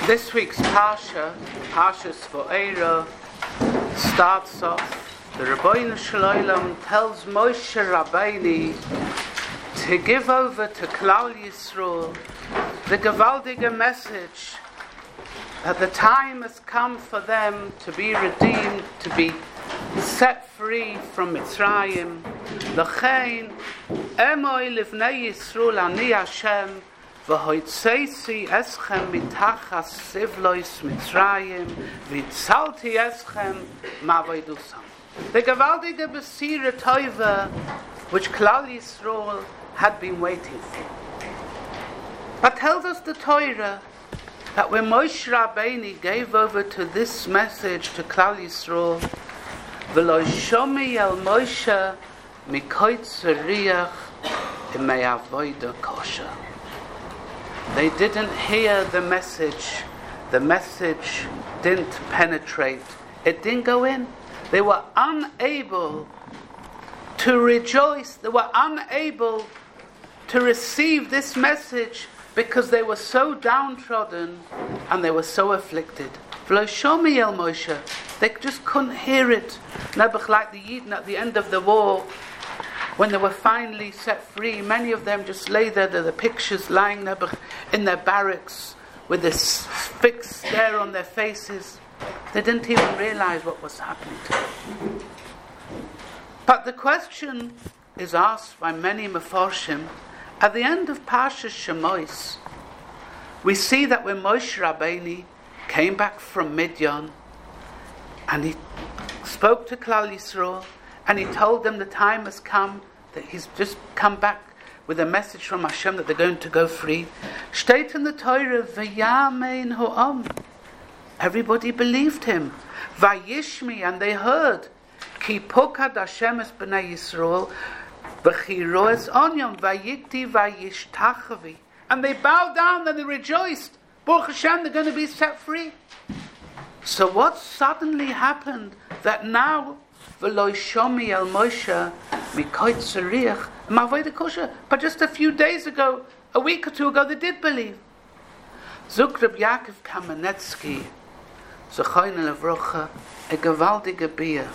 This week's Parsha, Parshas Va'era, starts off. The Rebbeinu Shalom tells Moshe Rabbeinu to give over to Klal Yisrael the gewaldige message that the time has come for them to be redeemed, to be set free from Mitzrayim. L'chein, Emoi livnei Yisrael ani Hashem, v'hoitzeisi eschem mitachas sivlois Mitzrayim, v'tzalti eschem ma'avoidusam. The gewaldige Besira Toiva, which Klal Yisrael had been waiting for. But tells us the Torah that when Moshe Rabbeinu gave over to this message to Klal Yisrael, v'lo shomi el Moshe mikoitz riach ime'avoida kosher. They didn't hear the message. The message didn't penetrate. It didn't go in. They were unable to rejoice. They were unable to receive this message because they were so downtrodden and they were so afflicted. V'lo shomi el Moshe. They just couldn't hear it. Nebuch, like the Yidden at the end of the war, when they were finally set free, many of them just lay there, the pictures lying Nebuch in their barracks with this fixed stare on their faces. They didn't even realize what was happening to them. But the question is asked by many Mefarshim. At the end of Parshas Shemos, we see that when Moshe Rabbeinu came back from Midian, and he spoke to Klal Yisrael, and he told them the time has come, that he's just come back with a message from Hashem that they're going to go free. Steht in the Torah, V'yamein ho'am. Everybody believed him. Vayishmi, and they heard. Ki pokad Hashem es b'nei Yisrael, v'chiro es onyam, vayikti vayishtachavi. And they bowed down and they rejoiced. Baruch Hashem, they're going to be set free. So what suddenly happened that now v'lo shomi el Moshe mikoitz riach ma'avoda kosher? But just a few days ago, a week or two ago, they did believe. Zuk Reb Yaakov Kamenetsky, Zechoyne Levrocha, a gewaldige Bier.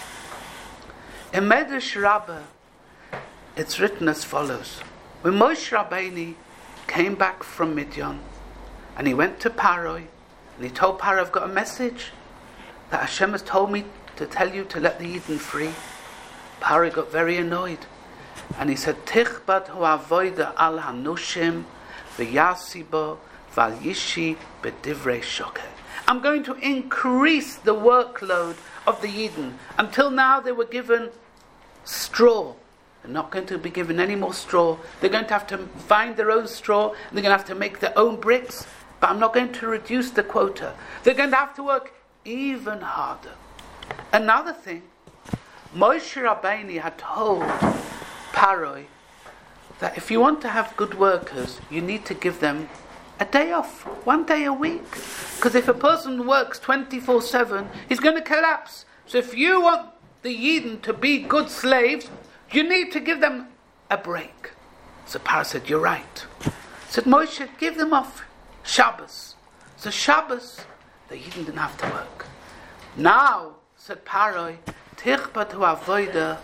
In Medrash Rabbah, it's written as follows: when Moshe Rabbeinu came back from Midian, and he went to Paroi, and he told Paroi, I've got a message that Hashem has told me to tell you to let the Yidden free. Paroi got very annoyed, and he said, Tichbad hu avoida al hanushim v'yasibo val yishi b'divrei shokeh. I'm going to increase the workload of the Yidden. Until now they were given straw. They're not going to be given any more straw. They're going to have to find their own straw, and they're going to have to make their own bricks. But I'm not going to reduce the quota. They're going to have to work even harder. Another thing, Moshe Rabbeinu had told Paroi that if you want to have good workers, you need to give them a day off, 1 day a week. Because if a person works 24/7, he's going to collapse. So if you want the Yidden to be good slaves, you need to give them a break. So Paroi said, you're right. Said Moshe, give them off Shabbos. So Shabbos, the Yidden didn't have to work. Now, said Paroi, Tichbat hu avoida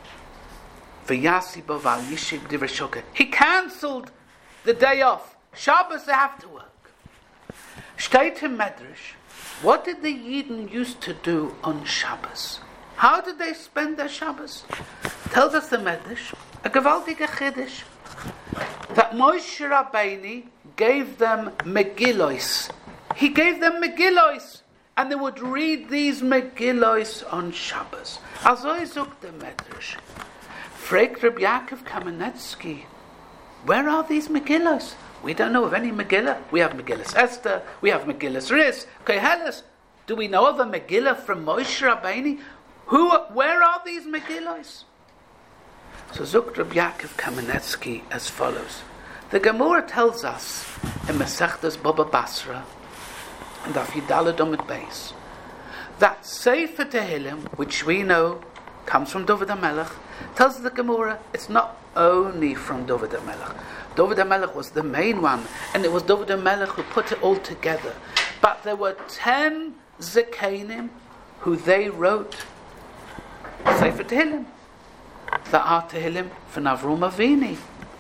v'yasibo val yishib divrei shokeh. He cancelled the day off. Shabbos they have to work. Steht in Medrash, what did the Yidden used to do on Shabbos? How did they spend their Shabbos? Tells us the Medrash, a gewaltige chiddush, that Moshe Rabbeinu gave them Megillos. He gave them Megillos, and they would read these Megillos on Shabbos. Azoi zok the Medrash. Fragt Reb Yaakov Kamenetsky, where are these Megillos? We don't know of any Megillah. We have Megillas Esther, we have Megillas Riz, Koheles. Do we know of a Megillah from Moshe Rabbeinu? Where are these Megillos? So zok Reb Yaakov Kamenetsky as follows. The Gemara tells us in Masechtas Baba Basra, and Daf Yidalad Amud Beis, that Sefer Tehillim, which we know comes from David HaMelech, tells the Gemara it's not only from David HaMelech. David HaMelech was the main one, and it was David HaMelech who put it all together. But there were 10 Zekanim who they wrote Sefer Tehillim. The are Tehillim from Avram Avini.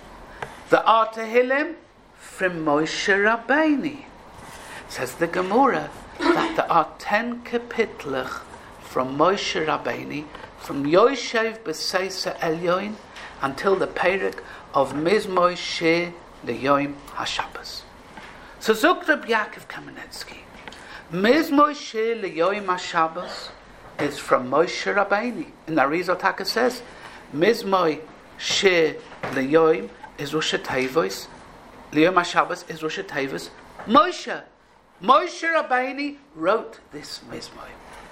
The are Tehillim from Moshe Rabbeinu. Says the Gemara that there are 10 kapitlich from Moshe Rabbeinu, from Yoshev B'Seisa Elyoin until the Perek of Mizmor Sheh L'Yom HaShabbos. So Zok Reb Yaakov Kamenetsky, Mizmor Sheh L'Yom HaShabbos is from Moshe Rabbeinu. And the Arizal Taka says, Mizmor Sheh L'Yom is Rosh Hashanah, L'Yom HaShabbos is Rosh Hashanah. Moshe Rabbeinu wrote this Mizmor.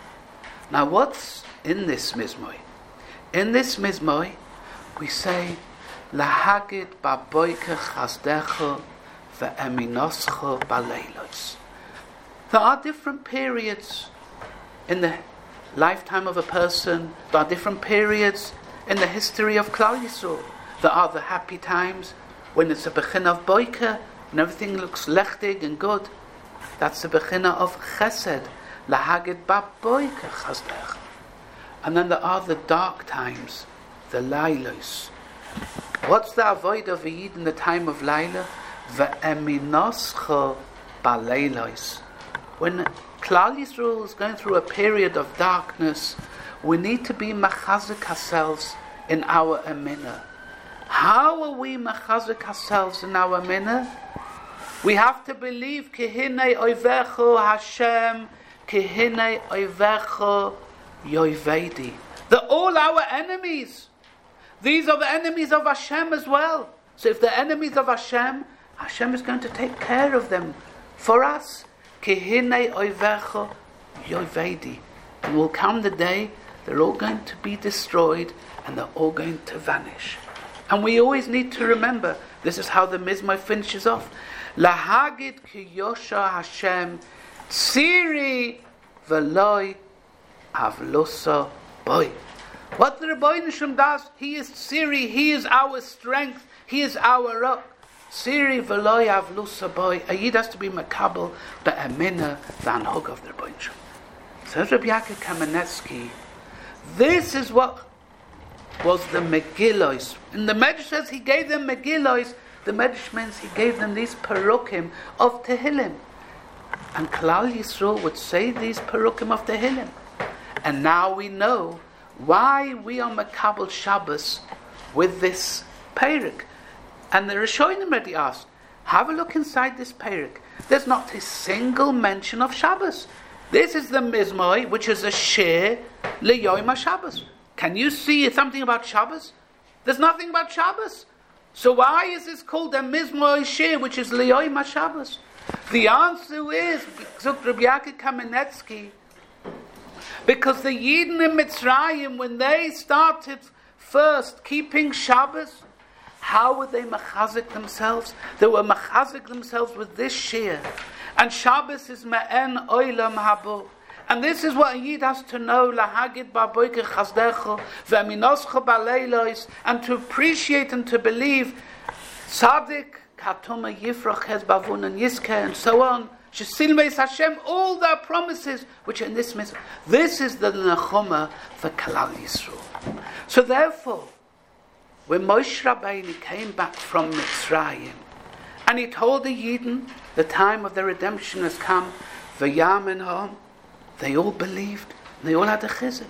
Now what's in this Mizmor? In this Mizmor, we say, Lahagid baboike chasdecha ve'eminoscha baleilos. There are different periods in the lifetime of a person. There are different periods in the history of Klal Yisrael. There are the happy times when it's a bechin of boike and everything looks lechtig and good. That's the bechinah of chesed. Lahagid baboike chasdecha. And then there are the dark times, the Lailos. What's the avoid of a Yid in the time of Laila? Ve'eminoscha baleilos. When Klal Yisrael is going through a period of darkness, we need to be machazik ourselves in our eminah. How are we machazik ourselves in our eminah? We have to believe Kehine oivecho Hashem, Kehine oivecho Yoivedi. They're all our enemies. These are the enemies of Hashem as well. So if they're enemies of Hashem, Hashem is going to take care of them for us. Kehine oivecho Yoivedi. And will come the day they're all going to be destroyed and they're all going to vanish. And we always need to remember, this is how the Mizmor finishes off. Lahagid ki Yosha Hashem Tziri Veloi Avlosa Boy. What the Rebbeinu Shem does, He is Tziri, He is our strength, He is our rock. Tziri Veloi Avlosa Boy. A Yid has to be makabel the emina, the anhug of the Rebbeinu Shem. Says Rabbi Yaakov Kamenetsky, this is what was the Megillos. And the Medrash says he gave them Megillos. The Medrash means he gave them these perukim of Tehillim. And Klal Yisrael would say these perukim of Tehillim. And now we know why we are Makabel Shabbos with this peruk. And the Rishonim already asked, have a look inside this peruk. There's not a single mention of Shabbos. This is the Mizmor, which is a shir L'Yom HaShabbos. Can you see something about Shabbos? There's nothing about Shabbos. So why is this called a Mizmor Shir, which is L'Yom HaShabbos? The answer is, Rabbi Yaakov Kamenetsky, because the Yidden in Mitzrayim, when they started first keeping Shabbos, how would they machazik themselves? They were machazik themselves with this shir. And Shabbos is me'en oilam habo. And this is what a Yid has to know, lahagid baboike chazdecho, ve'eminoscho baleilos, and to appreciate and to believe, tzaddik, katoma yifrach hez bavun and yiske, and so on, shesil meis Hashem, all the promises which are in this mitzvah. This is the nechoma for Klal Yisrael. So therefore, when Moshe Rabbeinu came back from Mitzrayim, and he told the Yidden, the time of their redemption has come, v'yamin hom, they all believed, and they all had a chizuk.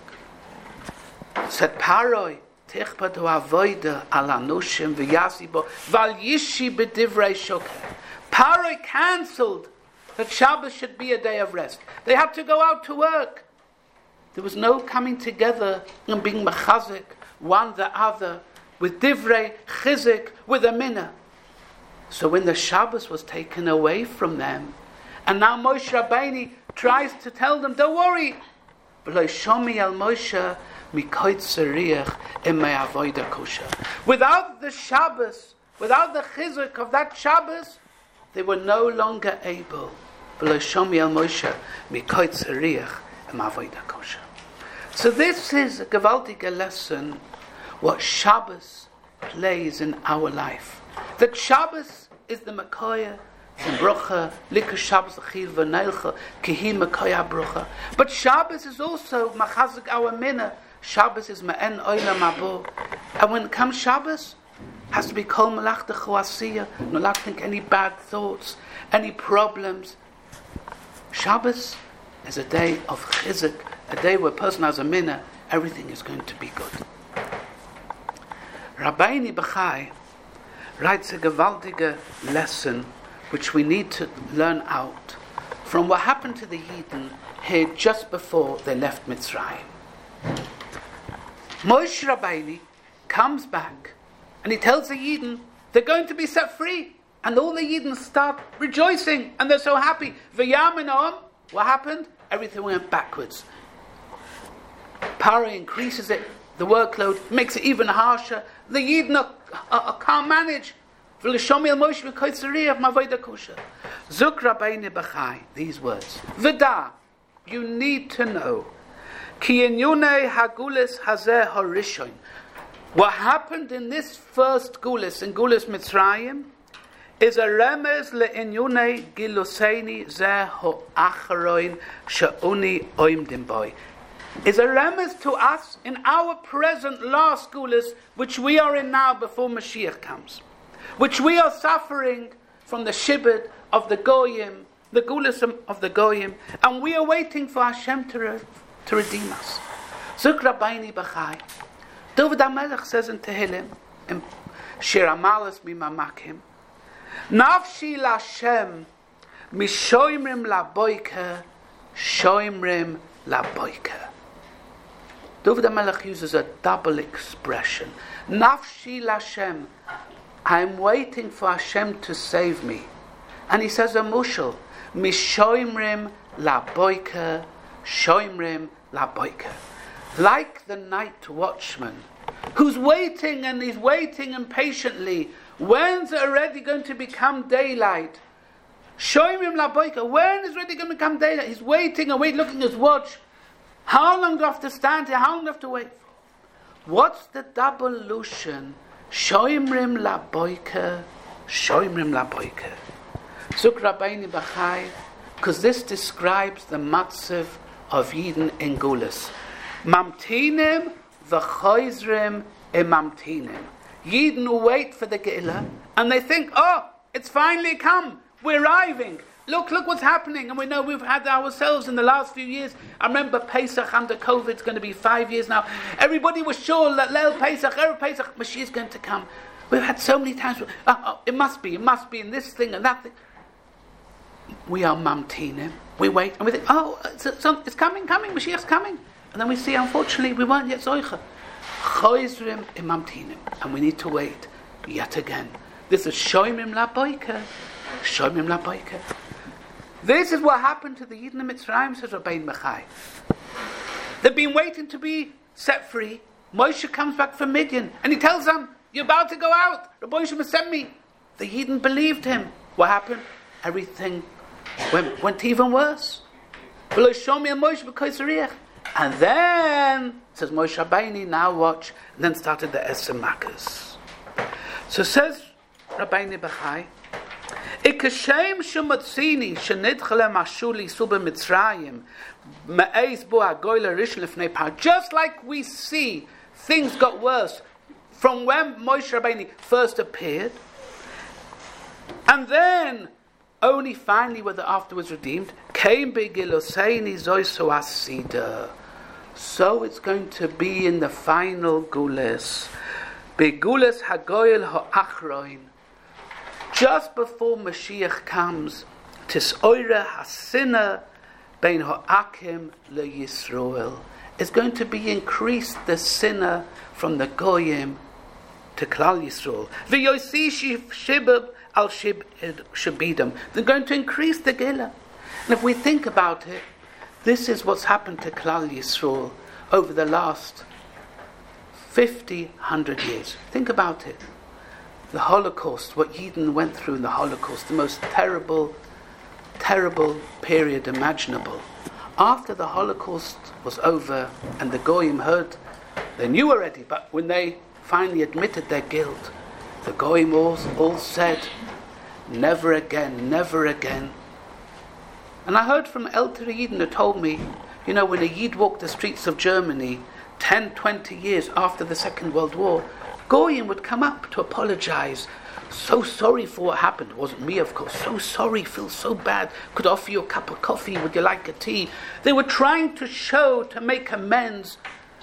Said Paroi, tichpa to avoida al anushim v'yasibo, val yishi b'divrei shoker. Paroi cancelled that Shabbos should be a day of rest. They had to go out to work. There was no coming together and being mechazik, one the other, with divrei, chizuk, with a minna. So when the Shabbos was taken away from them, and now Moshe Rabbeinu tries to tell them, don't worry. Without the Shabbos, without the chizuk of that Shabbos, they were no longer able. So this is a gewaltige lesson, what Shabbos plays in our life. That Shabbos is the Makoya, in Brocha, Likas Shabbos Achil V'Neilcha, Kihi Mekoya Brocha. But Shabbos is also Machazik our Minna. Shabbos is Ma'en Oila Mabo. And when it comes Shabbos, has to be Kol Malach Dechuasiya, no not think any bad thoughts, any problems. Shabbos is a day of Chizuk, a day where a person has a Minna, everything is going to be good. Rabbeinu Bachai writes a gewaltige lesson which we need to learn out from what happened to the Yidden here just before they left Mitzrayim. Moshe Rabbeinu comes back and he tells the Yidden they're going to be set free, and all the Yidden start rejoicing and they're so happy. V'yaminam, what happened? Everything went backwards. Paro increases it, the workload, makes it even harsher. The Yidden can't manage. These words. V'da, you need to know. What happened in this first Gulis, in Gulis Mitzrayim, is a remez le'inyunei giluseini zeh ho'acharoin she'uni oimdim boi. Is a remez to us in our present last Gulis, which we are in now before Mashiach comes, which we are suffering from the shibud of the Goyim, the Gulis of the Goyim, and we are waiting for Hashem to redeem us. Zuk Rabbeinu Bachai. David HaMelech says in Tehillim, in Shir Amalas Mimamakim, Nafshi Lashem mishoimrim laboike, shoimrim laboike. David HaMelech uses a double expression. Nafshi Lashem, I'm waiting for Hashem to save me. And he says a mushal, mishoimrim laboike, shoimrim laboike. Like the night watchman, who's waiting and he's waiting impatiently. When's it already going to become daylight? Shoimrim laboika. When is it already going to become daylight? He's waiting and waiting, looking at his watch. How long do I have to stand here? How long do I have to wait for? What's the double lution? Shoimrim laboika, shoimrim laboika. Zuk Rabbeinu Bachai, because this describes the matzav of Yidden in Gulis. Mamtinim v'choizrim imamtinim. Yidden who wait for the Ge'ilah, and they think, oh, it's finally come. We're arriving. Look what's happening. And we know we've had ourselves in the last few years. I remember Pesach under COVID, it's going to be 5 years now. Everybody was sure that Leil Pesach, Erev Pesach, Mashiach is going to come. We've had so many times, it must be, and this thing and that thing. We are mamtinim. We wait, and we think, oh, it's coming, Mashiach's coming. And then we see, unfortunately, we weren't yet Zoicha. Choizrim imamtinim. And we need to wait yet again. This is Shoimim Laboika. Shoimim Laboika. This is what happened to the Yidden of Mitzrayim, says Rabbeinu Bachai. They've been waiting to be set free. Moshe comes back from Midian, and he tells them, you're about to go out. Rabbi Moshe sent me. The Yidden believed him. What happened? Everything went even worse. And then, says Moshe Rabbeinu, now watch, and then started the Esem Makkos. So says Rabbeinu Bachai, Ikashem shematzini shenidchle mashuli sube Mitzrayim me'ez bo hagoyle rish lefnei par. Just like we see things got worse from when Moshe Rabbeinu first appeared, and then only finally were the afterwards redeemed. Came begiloseini zoiso asida. So it's going to be in the final gules. Begules hagoyel ha'achroin. Just before Mashiach comes, tis oira hasina bein ha'akim le Yisroel. It's going to be increased the sinner from the Goyim to Klal Yisroel. V'yosi shibab al shabidam. They're going to increase the Ge'ilah. And if we think about it, this is what's happened to Klal Yisroel over the last 100 years. Think about it. The Holocaust, what Yidden went through in the Holocaust, the most terrible period imaginable. After the Holocaust was over and the Goyim heard, they knew already, but when they finally admitted their guilt, the Goyim all said, never again, never again. And I heard from Elder Yidden who told me, when a Yid walked the streets of Germany 10, 20 years after the Second World War, Goyim would come up to apologize. So sorry for what happened. It wasn't me, of course. So sorry, feel so bad. Could offer you a cup of coffee. Would you like a tea? They were trying to make amends.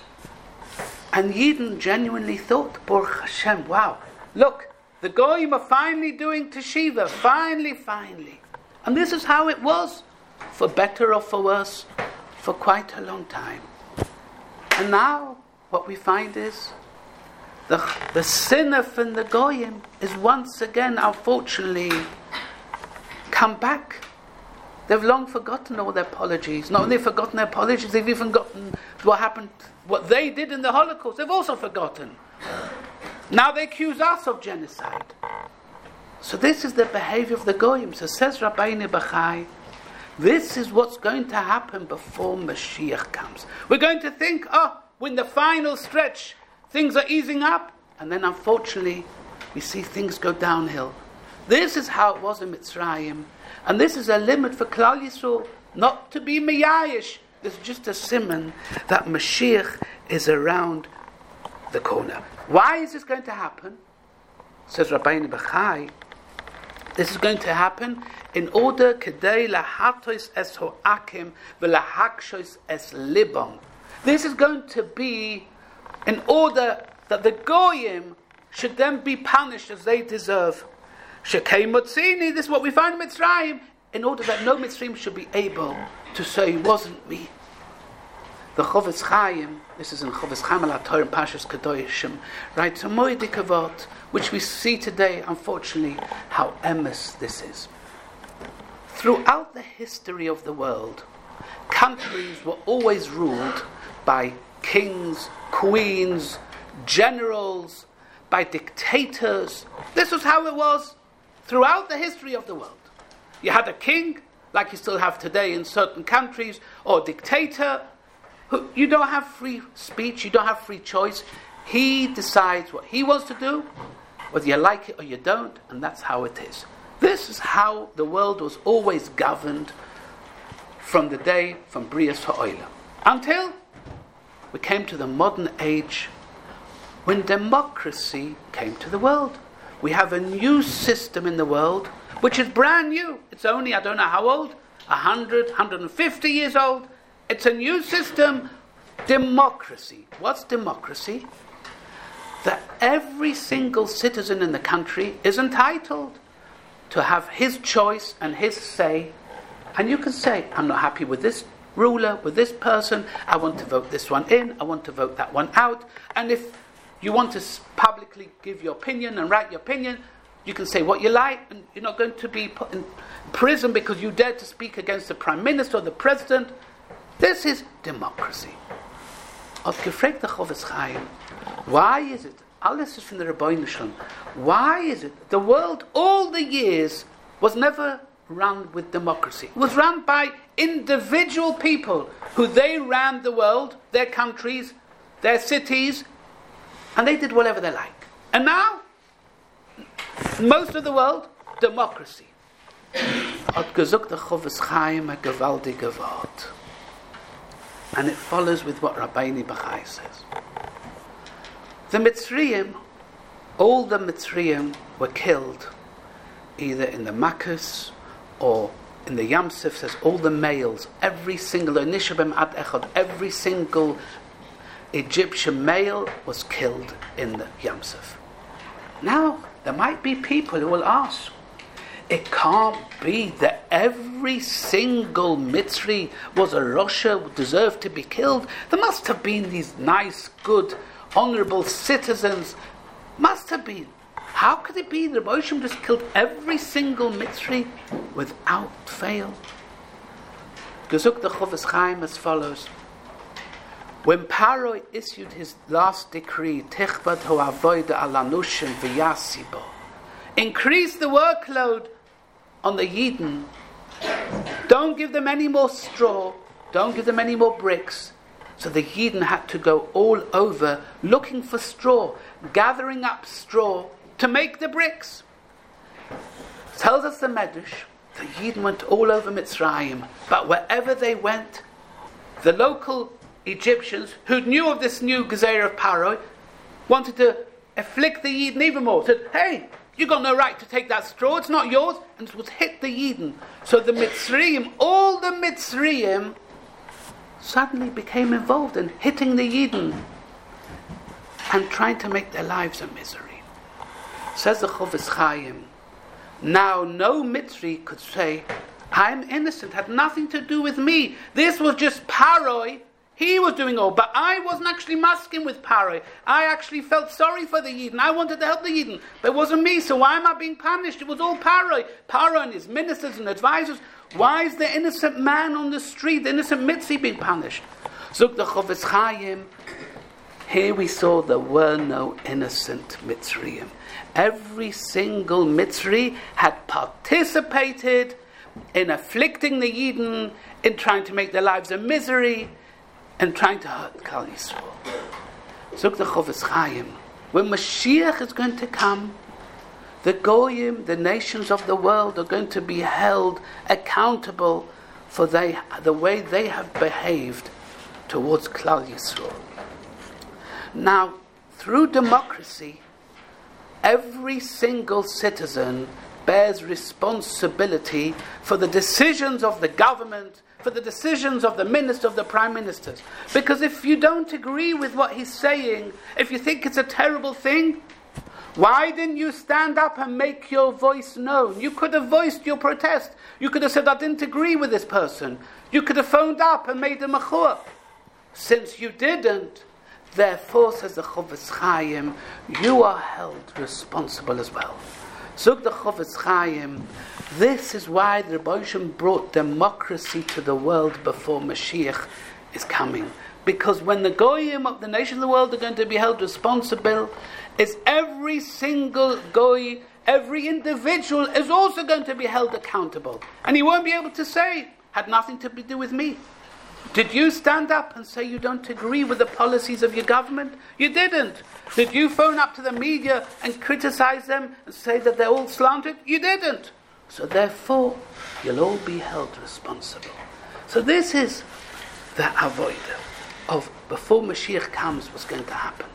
And Yidden genuinely thought, Baruch Hashem, wow, look, the Goyim are finally doing teshiva. Finally. And this is how it was, for better or for worse, for quite a long time. And now, what we find is, the sinner from the Goyim is once again, unfortunately, come back. They've long forgotten all their apologies. Not only forgotten their apologies, they've even forgotten what happened, what they did in the Holocaust. They've also forgotten. Now they accuse us of genocide. So this is the behavior of the Goyim. So says Rabbeinu Bachai, this is what's going to happen before Mashiach comes. We're going to think, when the final stretch, things are easing up, and then unfortunately we see things go downhill. This is how it was in Mitzrayim, and this is a limit for Klal Yisrael not to be miyayish. This is just a simon that Mashiach is around the corner. Why is this going to happen? Says Rabbeinu Bachai, this is going to happen in order kedei lahatos es ho'akim v'lahakshos es libam. This is going to be in order that the Goyim should then be punished as they deserve. Shekei Motzini, this is what we find in Mitzrayim, in order that no Mitzrayim should be able to say, it wasn't me. The Chofetz Chaim, this is in Chofetz Chaim al HaTorah in Parshas Kedoshim, writes a moedik avot, which we see today, unfortunately, how emes this is. Throughout the history of the world, countries were always ruled by kings, queens, generals, by dictators. This was how it was throughout the history of the world. You had a king, like you still have today in certain countries, or a dictator. You don't have free speech, you don't have free choice. He decides what he wants to do, whether you like it or you don't, and that's how it is. This is how the world was always governed from Brias Ha'olam, until we came to the modern age when democracy came to the world. We have a new system in the world which is brand new. It's only, I don't know how old, 100, 150 years old. It's a new system, democracy. What's democracy? That every single citizen in the country is entitled to have his choice and his say. And you can say, I'm not happy with this ruler, with this person, I want to vote this one in, I want to vote that one out. And if you want to publicly give your opinion and write your opinion, you can say what you like, and you're not going to be put in prison because you dared to speak against the Prime Minister or the President. This is democracy. I've gefragt the Chofetz Chaim, why is it, alles is from the Rebbeinu Shalom, why is it the world all the years was never run with democracy? It was run by individual people who they ran the world, their countries, their cities, and they did whatever they like. And now, most of the world, democracy. Hat gesagt the Chofetz Chaim a gewaltige Wort. And it follows with what Rabbeinu Bachai says. The Mitzrayim, all the Mitzrayim were killed, either in the Makkos or in the Yam Suf. Says all the males, every single Nishabem Ad Echad, every single Egyptian male was killed in the Yam Suf. Now, there might be people who will ask, it can't be that every single Mitzri was a Rosha, deserved to be killed. There must have been these nice, good, honorable citizens. Must have been. How could it be that Moshe just killed every single Mitzri without fail? Gezuk the Chofetz Chaim as follows. When Paro issued his last decree, Tichbad ho avoida alanushim v'yasibo, increase the workload on the Yidden. Don't give them any more straw. Don't give them any more bricks. So the Yidden had to go all over looking for straw, gathering up straw to make the bricks. Tells us the Medrash, the Yidden went all over Mitzrayim, but wherever they went, the local Egyptians, who knew of this new Gezeirah of Paro, wanted to afflict the Yidden even more. Said, hey, you got no right to take that straw, it's not yours, and it was hit the Yidden. So the Mitzrayim, all the Mitzrayim, suddenly became involved in hitting the Yidden and trying to make their lives a misery. Says the Chofetz Chaim, now no Mitzri could say, I'm innocent, had nothing to do with me. This was just Paroi. He was doing all, but I wasn't actually masking with Paroi. I actually felt sorry for the Yidden. I wanted to help the Yidden, but it wasn't me, so why am I being punished? It was all Paroi. Paroi and his ministers and advisors. Why is the innocent man on the street, the innocent Mitzri, being punished? Zuk the Chofetz Chaim, here we saw there were no innocent Mitzrayim. Every single Mitzri had participated in afflicting the Yidden, in trying to make their lives a misery, and trying to hurt Klal Yisrael. Zuk the Chofetz Chaim, when Mashiach is going to come, the Goyim, the nations of the world, are going to be held accountable for the way they have behaved towards Klal Yisrael. Now, through democracy, every single citizen bears responsibility for the decisions of the government, for the decisions of the minister, of the prime ministers. Because if you don't agree with what he's saying, if you think it's a terrible thing, why didn't you stand up and make your voice known? You could have voiced your protest. You could have said, I didn't agree with this person. You could have phoned up and made a mechua. Since you didn't, therefore, says the Chofetz Chaim, you are held responsible as well. Zog the Chofetz Chaim, this is why the Rebbe Shem brought democracy to the world before Mashiach is coming. Because when the Goyim of the nations of the world are going to be held responsible, is every single Goy, every individual is also going to be held accountable. And he won't be able to say, had nothing to do with me. Did you stand up and say you don't agree with the policies of your government? You didn't. Did you phone up to the media and criticize them and say that they're all slanted? You didn't. So therefore, you'll all be held responsible. So this is the avodah of before Mashiach comes what's going to happen.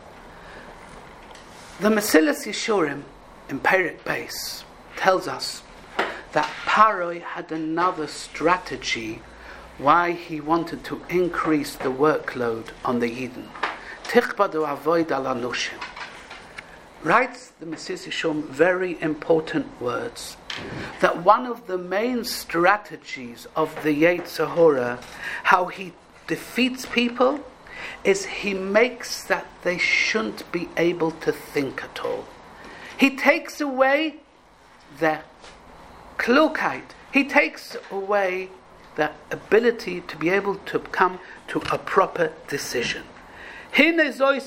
The Mesilas Yesharim in Perek Beis tells us that Paroi had another strategy why he wanted to increase the workload on the Yidden. Tichbadu avoid al anushim. Writes the Mesilas Yesharim very important words, that one of the main strategies of the Yetzer Hara, how he defeats people, is he makes that they shouldn't be able to think at all. He takes away their klugheit. He takes away the ability to be able to come to a proper decision. This is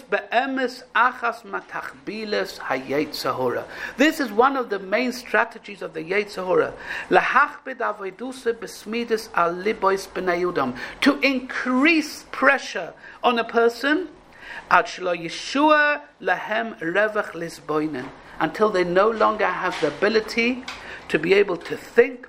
one of the main strategies of the Yetzer Hara, to increase pressure on a person until they no longer have the ability to be able to think.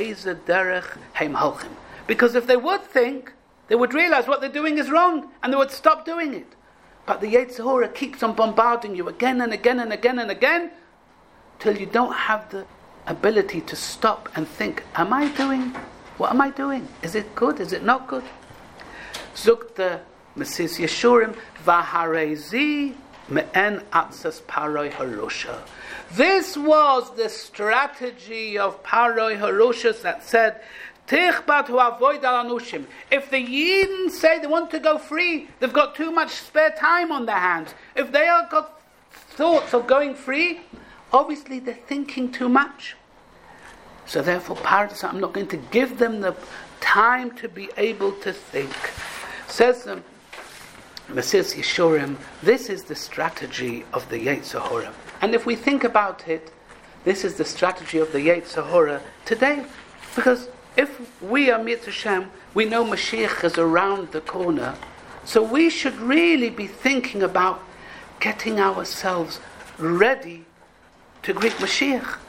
Because if they would think, they would realize what they're doing is wrong and they would stop doing it. But the Yetzer Hara keeps on bombarding you again and again and again and again till you don't have the ability to stop and think, what am I doing? Is it good? Is it not good? Zuk the Mesilas Yesharim, Vaharezi me'en atzas Paroi Harosha. This was the strategy of Paroi Harosha that said, if the Yidden say they want to go free, they've got too much spare time on their hands. If they have got thoughts of going free, obviously they're thinking too much. So therefore, Paroi said, I'm not going to give them the time to be able to think. Says the Mesilas Yesharim, this is the strategy of the Yetzer Hara. And if we think about it, this is the strategy of the Yetzer Hara today. Because if we are Mitzvah Hashem, we know Mashiach is around the corner, so we should really be thinking about getting ourselves ready to greet Mashiach.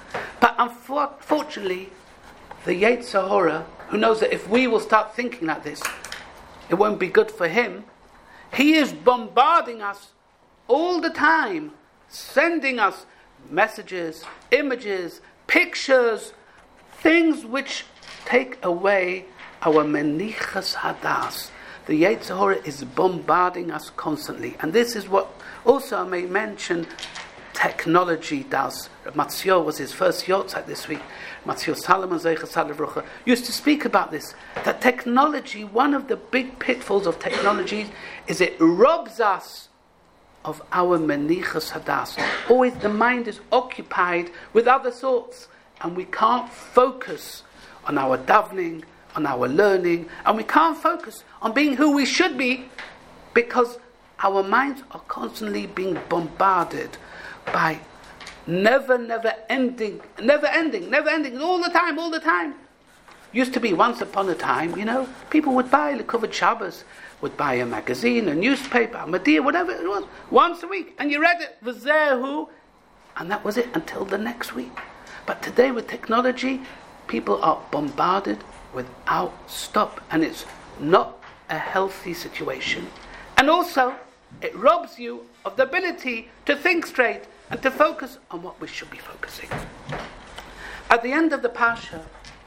But unfortunately, the Yetzer Hara, who knows that if we will start thinking like this, it won't be good for him, he is bombarding us all the time, sending us messages, images, pictures, things which take away our menichas hadas. The Yetzer Hara is bombarding us constantly. And this is what also I may mention technology does. Matzio was his first yortzeit this week. Matzio Salomon Zeicha Salavrucha used to speak about this. That technology, one of the big pitfalls of technology is it robs us of our menichas hadas. Always the mind is occupied with other thoughts, and we can't focus on our davening, on our learning, and we can't focus on being who we should be, because our minds are constantly being bombarded by never ending, all the time. Used to be once upon a time, people would buy the covered Shabbos, would buy a magazine, a newspaper, a Medea, whatever it was, once a week, and you read it, v'zehu, and that was it until the next week. But today with technology, people are bombarded without stop, and it's not a healthy situation. And also, it robs you of the ability to think straight and to focus on what we should be focusing. At the end of the Pasha,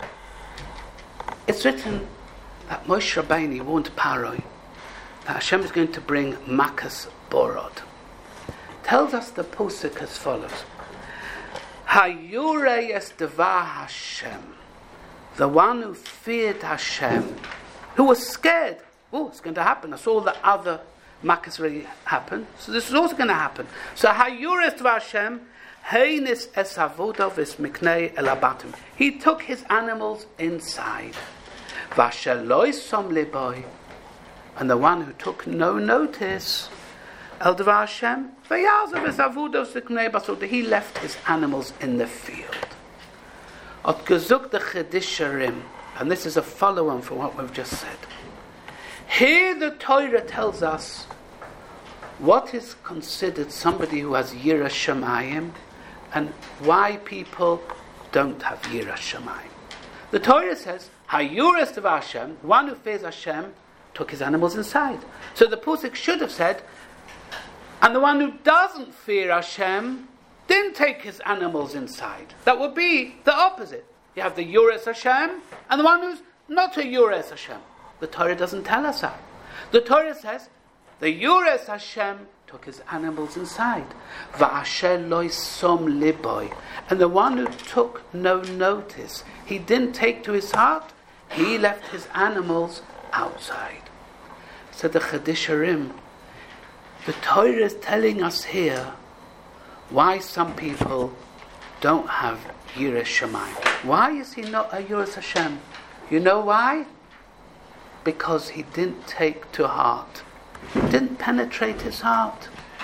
it's written that Moshe Rabbeinu warned Paroi that Hashem is going to bring Makas Borod. Tells us the Pusik as follows: Hayurei es Devar Hashem, the one who feared Hashem, who was scared. Oh, it's going to happen. I saw the other Makas already happen, so this is also going to happen. So Hayurei es Devar Hashem, Heinis es Avodav es Miknei el Abatim. He took his animals inside. Vasheloi som liboy, and the one who took no notice, El Devar Hashem, Vayazav es Avodav es Miknei Basot, he left his animals in the field. Ot gezuk de Chedisharim, and this is a follow-on from what we've just said. Here the Torah tells us what is considered somebody who has Yirah Shamayim, and why people don't have Yirah Shamayim. The Torah says, Hayurei es Devar Hashem, one who fears Hashem, took his animals inside. So the Pusik should have said, and the one who doesn't fear Hashem didn't take his animals inside. That would be the opposite. You have the Yirah es Hashem, and the one who's not a Yirah es Hashem. The Torah doesn't tell us that. The Torah says, the Yirah es Hashem took his animals inside. Va'asher lo som liboy, and the one who took no notice, he didn't take to his heart, he left his animals outside. So the Chedisharim, the Torah is telling us here why some people don't have Yirah Shamayim. Why is he not a Yirah Hashem? You know why? Because he didn't take to heart. It didn't penetrate his heart.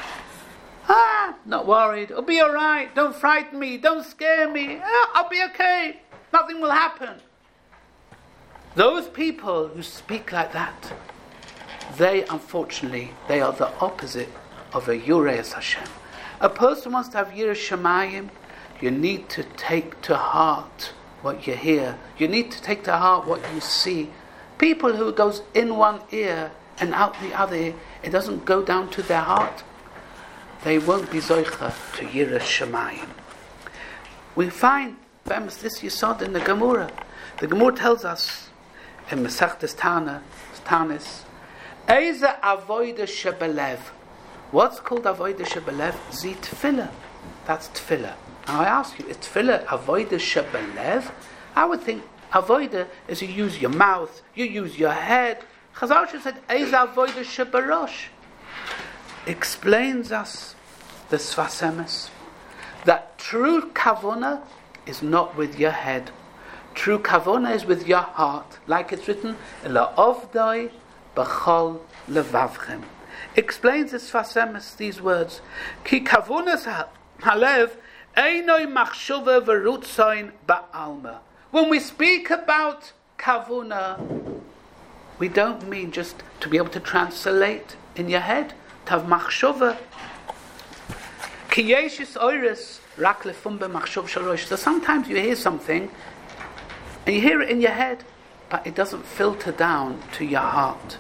Not worried. I'll be alright. Don't frighten me. Don't scare me. I'll be okay. Nothing will happen. Those people who speak like that, unfortunately, they are the opposite of a Yirah Hashem. A person wants to have Yirah Shamayim, you need to take to heart what you hear. You need to take to heart what you see. People who goes in one ear and out the other ear, it doesn't go down to their heart, they won't be zoicha to Yirah Shamayim. We find this Yisod in the Gemara. The Gemara tells us in Masechtas Tanis, Eiza avoida shebelev. What's called avoida shebelev? Zi tefillah. That's tefillah. Now I ask you, is tefillah avoida shebelev? I would think avoida is you use your mouth, you use your head. Chazal said, Eiza avoida shebarosh. Explains us the Sfas Emes that true kavona is not with your head. True kavona is with your heart, like it's written, Ela ovdoi b'chol levavchem. Explains the Sfas Emes these words: Ki kavunas halev einoi machshuva v'rutzoin ba'alma. When we speak about kavuna, we don't mean just to be able to translate in your head, to have machshuva. So sometimes you hear something, and you hear it in your head, but it doesn't filter down to your heart.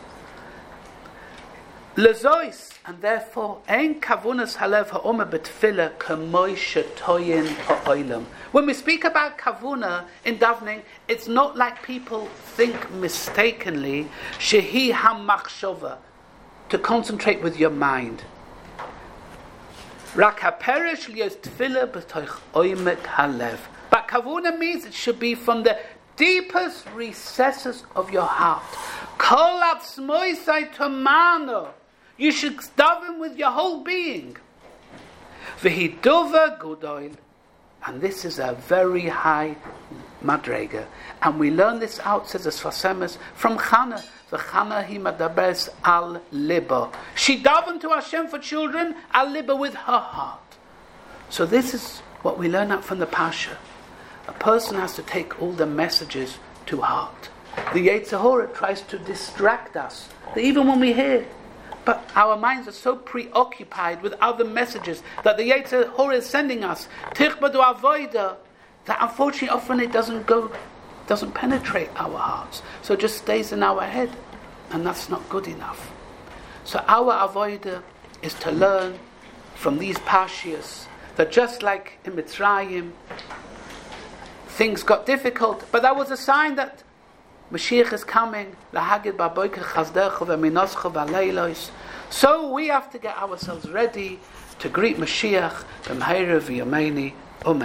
Lezois, and therefore, ein kavunas halev ha'omer betfila k'moi shetoyin ha'olam. When we speak about kavuna in davening, it's not like people think mistakenly, shehi hamachshova, to concentrate with your mind. Rak ha'peresh lios tfila b'toich oimek halev. But kavuna means it should be from the deepest recesses of your heart. Kol atzmoisai tomano. You should daven with your whole being. V'hidova gudoil. And this is a very high madrega. And we learn this out, says the Sfasemes, from Chana. The Chana hi madabres al libo. She davened to Hashem for children, al libo, with her heart. So this is what we learn out from the Pasha. A person has to take all the messages to heart. The Yetzer Hara tries to distract us, even when we hear. But our minds are so preoccupied with other messages that the Yetzer Hara is sending us, Tichbadu Avoida, that unfortunately often it doesn't penetrate our hearts. So it just stays in our head. And that's not good enough. So our Avoida is to learn from these Pashias that just like in Mitzrayim, things got difficult, but that was a sign that Mashiach is coming. So we have to get ourselves ready to greet Mashiach.